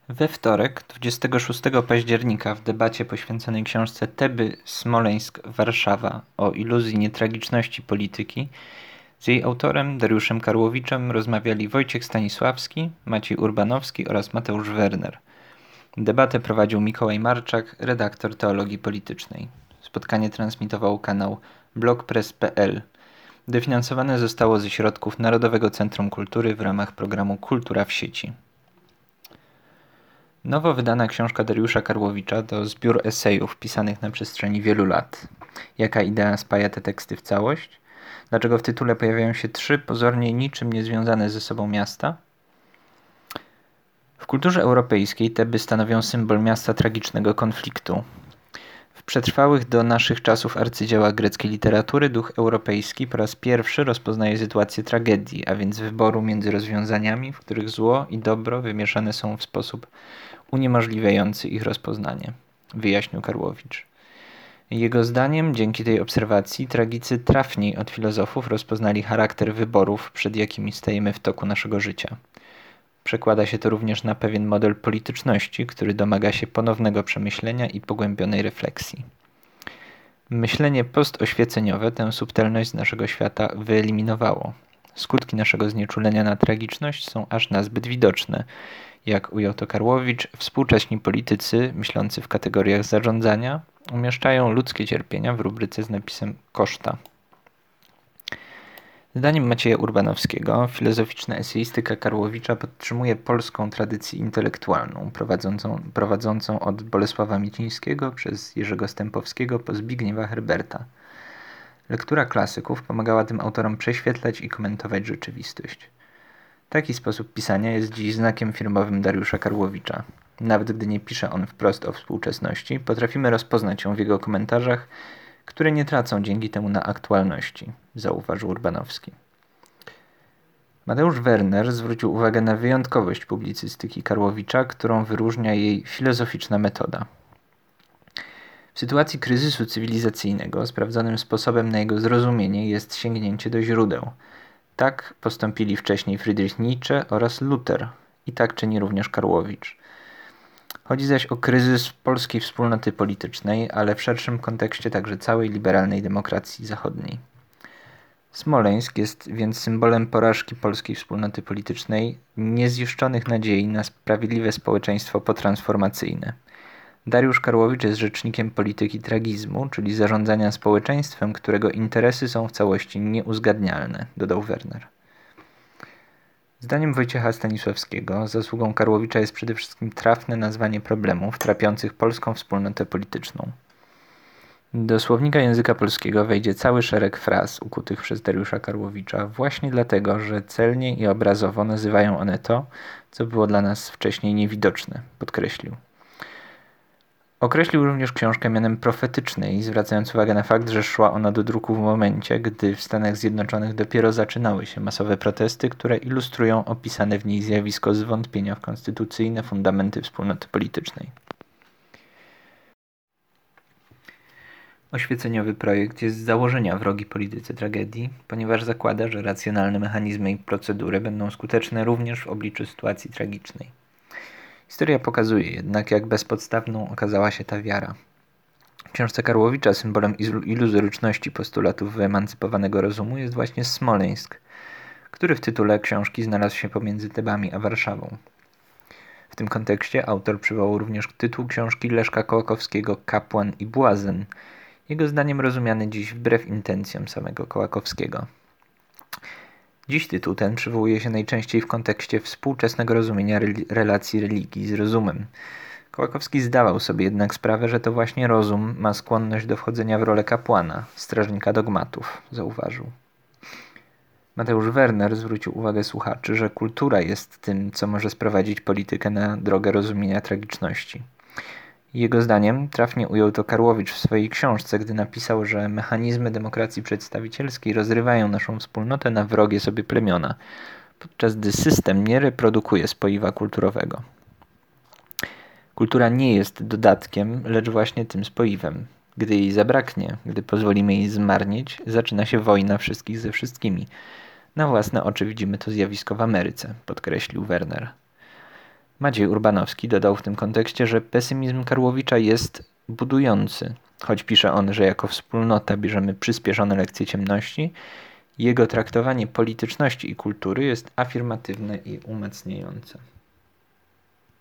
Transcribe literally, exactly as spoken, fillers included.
We wtorek, dwudziestego szóstego października, w debacie poświęconej książce Teby, Smoleńsk, Warszawa o iluzji nietragiczności polityki, z jej autorem Dariuszem Karłowiczem rozmawiali Wojciech Stanisławski, Maciej Urbanowski oraz Mateusz Werner. Debatę prowadził Mikołaj Marczak, redaktor Teologii Politycznej. Spotkanie transmitował kanał blogpress kropka pe el. Dofinansowane zostało ze środków Narodowego Centrum Kultury w ramach programu Kultura w sieci. Nowo wydana książka Dariusza Karłowicza to zbiór esejów pisanych na przestrzeni wielu lat. Jaka idea spaja te teksty w całość? Dlaczego w tytule pojawiają się trzy pozornie niczym niezwiązane ze sobą miasta? W kulturze europejskiej Teby stanowią symbol miasta tragicznego konfliktu. W przetrwałych do naszych czasów arcydziełach greckiej literatury duch europejski po raz pierwszy rozpoznaje sytuację tragedii, a więc wyboru między rozwiązaniami, w których zło i dobro wymieszane są w sposób uniemożliwiający ich rozpoznanie, wyjaśnił Karłowicz. Jego zdaniem, dzięki tej obserwacji, tragicy trafniej od filozofów rozpoznali charakter wyborów, przed jakimi stajemy w toku naszego życia. Przekłada się to również na pewien model polityczności, który domaga się ponownego przemyślenia i pogłębionej refleksji. Myślenie postoświeceniowe tę subtelność z naszego świata wyeliminowało. Skutki naszego znieczulenia na tragiczność są aż nazbyt widoczne. Jak ujął to Karłowicz, współcześni politycy, myślący w kategoriach zarządzania, umieszczają ludzkie cierpienia w rubryce z napisem koszta. Zdaniem Macieja Urbanowskiego, filozoficzna eseistyka Karłowicza podtrzymuje polską tradycję intelektualną, prowadzącą, prowadzącą od Bolesława Micińskiego przez Jerzego Stępowskiego po Zbigniewa Herberta. Lektura klasyków pomagała tym autorom prześwietlać i komentować rzeczywistość. Taki sposób pisania jest dziś znakiem firmowym Dariusza Karłowicza. Nawet gdy nie pisze on wprost o współczesności, potrafimy rozpoznać ją w jego komentarzach, które nie tracą dzięki temu na aktualności, zauważył Urbanowski. Mateusz Werner zwrócił uwagę na wyjątkowość publicystyki Karłowicza, którą wyróżnia jej filozoficzna metoda. W sytuacji kryzysu cywilizacyjnego sprawdzonym sposobem na jego zrozumienie jest sięgnięcie do źródeł. Tak postąpili wcześniej Friedrich Nietzsche oraz Luther i tak czyni również Karłowicz. Chodzi zaś o kryzys polskiej wspólnoty politycznej, ale w szerszym kontekście także całej liberalnej demokracji zachodniej. Smoleńsk jest więc symbolem porażki polskiej wspólnoty politycznej, niezniszczonych nadziei na sprawiedliwe społeczeństwo potransformacyjne. Dariusz Karłowicz jest rzecznikiem polityki tragizmu, czyli zarządzania społeczeństwem, którego interesy są w całości nieuzgadnialne, dodał Werner. Zdaniem Wojciecha Stanisławskiego zasługą Karłowicza jest przede wszystkim trafne nazwanie problemów trapiących polską wspólnotę polityczną. Do słownika języka polskiego wejdzie cały szereg fraz ukutych przez Dariusza Karłowicza właśnie dlatego, że celnie i obrazowo nazywają one to, co było dla nas wcześniej niewidoczne, podkreślił. Określił również książkę mianem profetycznej, zwracając uwagę na fakt, że szła ona do druku w momencie, gdy w Stanach Zjednoczonych dopiero zaczynały się masowe protesty, które ilustrują opisane w niej zjawisko zwątpienia w konstytucyjne fundamenty wspólnoty politycznej. Oświeceniowy projekt jest z założenia wrogi polityce tragedii, ponieważ zakłada, że racjonalne mechanizmy i procedury będą skuteczne również w obliczu sytuacji tragicznej. Historia pokazuje jednak, jak bezpodstawną okazała się ta wiara. W książce Karłowicza symbolem iluzoryczności postulatów wyemancypowanego rozumu jest właśnie Smoleńsk, który w tytule książki znalazł się pomiędzy Tebami a Warszawą. W tym kontekście autor przywołał również tytuł książki Leszka Kołakowskiego Kapłan i błazen, jego zdaniem rozumiany dziś wbrew intencjom samego Kołakowskiego. Dziś tytuł ten przywołuje się najczęściej w kontekście współczesnego rozumienia relacji religii z rozumem. Kołakowski zdawał sobie jednak sprawę, że to właśnie rozum ma skłonność do wchodzenia w rolę kapłana, strażnika dogmatów, zauważył. Mateusz Werner zwrócił uwagę słuchaczy, że kultura jest tym, co może sprowadzić politykę na drogę rozumienia tragiczności. Jego zdaniem trafnie ujął to Karłowicz w swojej książce, gdy napisał, że mechanizmy demokracji przedstawicielskiej rozrywają naszą wspólnotę na wrogie sobie plemiona, podczas gdy system nie reprodukuje spoiwa kulturowego. Kultura nie jest dodatkiem, lecz właśnie tym spoiwem. Gdy jej zabraknie, gdy pozwolimy jej zmarnieć, zaczyna się wojna wszystkich ze wszystkimi. Na własne oczy widzimy to zjawisko w Ameryce, podkreślił Werner. Maciej Urbanowski dodał w tym kontekście, że pesymizm Karłowicza jest budujący. Choć pisze on, że jako wspólnota bierzemy przyspieszone lekcje ciemności, jego traktowanie polityczności i kultury jest afirmatywne i umacniające.